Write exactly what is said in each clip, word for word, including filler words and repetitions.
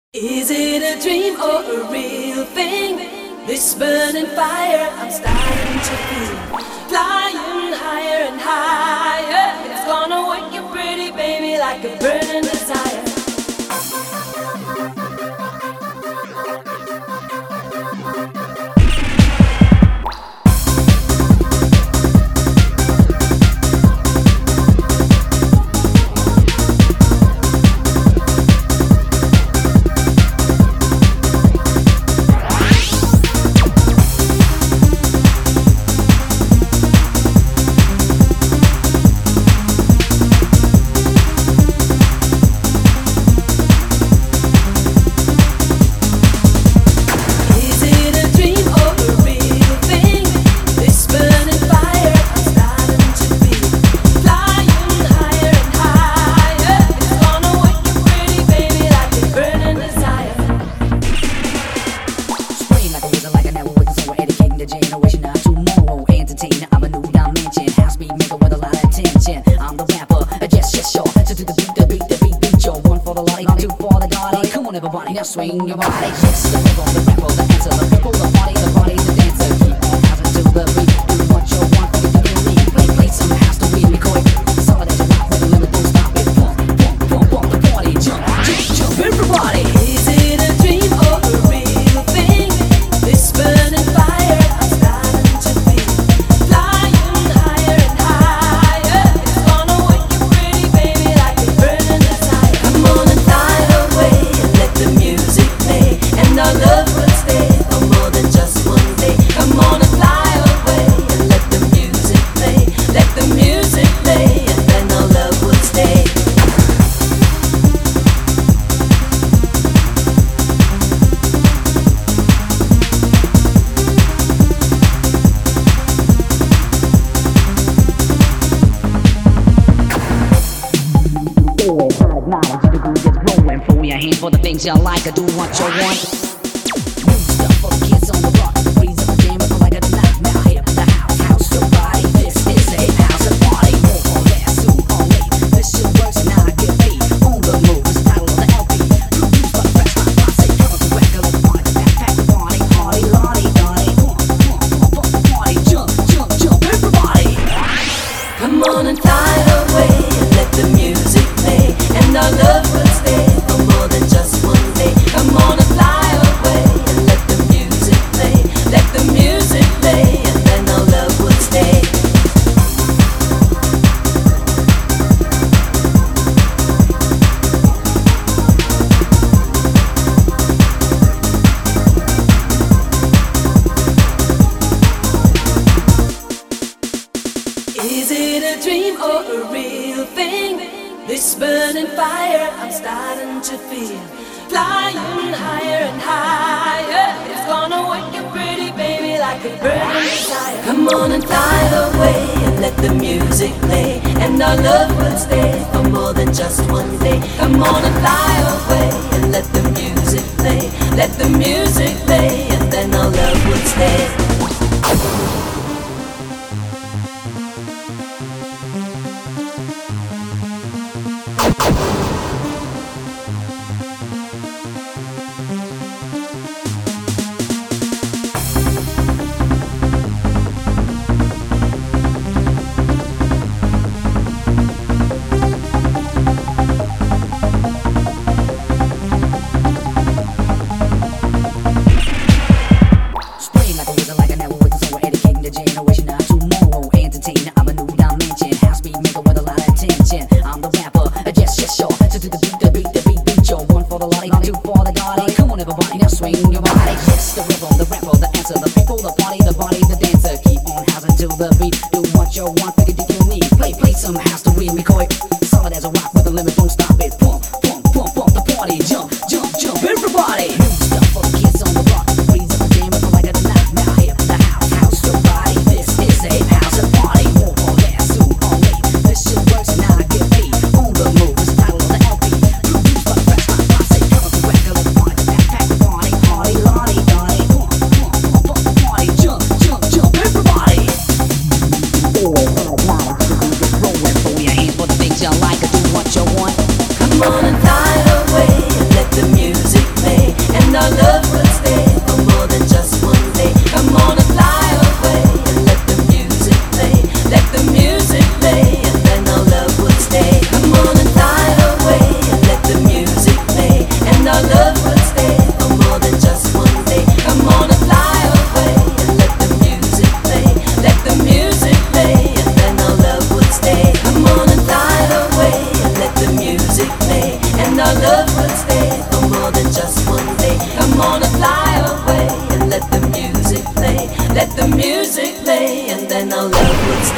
Is it a dream or a real thing? This burning fire I'm starting to feel. Flying higher and higher. It's gonna wake you pretty baby like a burning desire. Now swing your body, yes, the rhythm, the rebel, the answer, the people, the party, the party, the dancer. Keep on housing to the beat, do what you want, you do you need. Play, play some house to win me quick. Solid as a rock with a limit, don't stop it. Pump, pump, pump, pump the party, jump, jump, jump, everybody. Is it a dream or a real thing? This burning fire I'm starting to feel. Flying higher and higher. It's gonna wake you pretty baby like a burning desire. Come on and fly away and let the music play, and our love will stay for more than just one day. Come on and fly away and let the music play, let the music play, and then our love will stay. Always hot at knowledge, the groove gets growing. Throw your hand for the things you like, or do what you want. New stuff for the kids on the block. Freeze up the jam if I like it or not. Now hit the house, house your body. This is a house and party. More or less, soon or late. This shit works and I get paid. On the move, it's the title of the L P. Produced by the fresh my posse. Cover the record of the party. Backpack the party, party, lottie, lottie. Pump, pump, pump, pump the party. Jump, jump, jump, everybody. Come on and fly away and let the music play, and our love will stay for more than just one day. Come on and fly away and let the music play, let the music play, and then our love will stay. Is it a dream or a real thing? This burning fire I'm starting to feel. Flying higher and higher. It's gonna wake you pretty baby like a burning desire. Come on and fly away and let the music play, and our love will stay for more than just one day. Come on and fly away and let the music play, let the music play, and then our love will stay. Spraying like a wizard, like I never was. So we're educating the generation now tomorrow. Entertainer, I'm a new dimension. House beat maker with a lot of attention. I'm the rapper, uh, yes, yes, sure. So to the beat, the beat, the beat, beat, yo. One for the lottie, two for the gardy. Come on, everybody, now swing your body. Yes, the rhythm, the rapper, the answer, the people, the party, the body, the dancer. Keep on housing to the beat. Do what you want, think it you need. Play, play some house to win me quick. Solid as a rock with a limit, don't stop it. Pump, pump, pump, pump the party. Jump, jump, jump, everybody. New stuff for the kids on the block. Freeze up the jam if I like it or not. Now hit the house, house your body. This is a house and party. More or less, soon or late. This shit works and I get paid. On the move, it's the title of the L P. Produced by the fresh my posse. Cover the record of the party. Backpack the party, party, lottie, lottie. Pump, pump,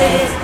day.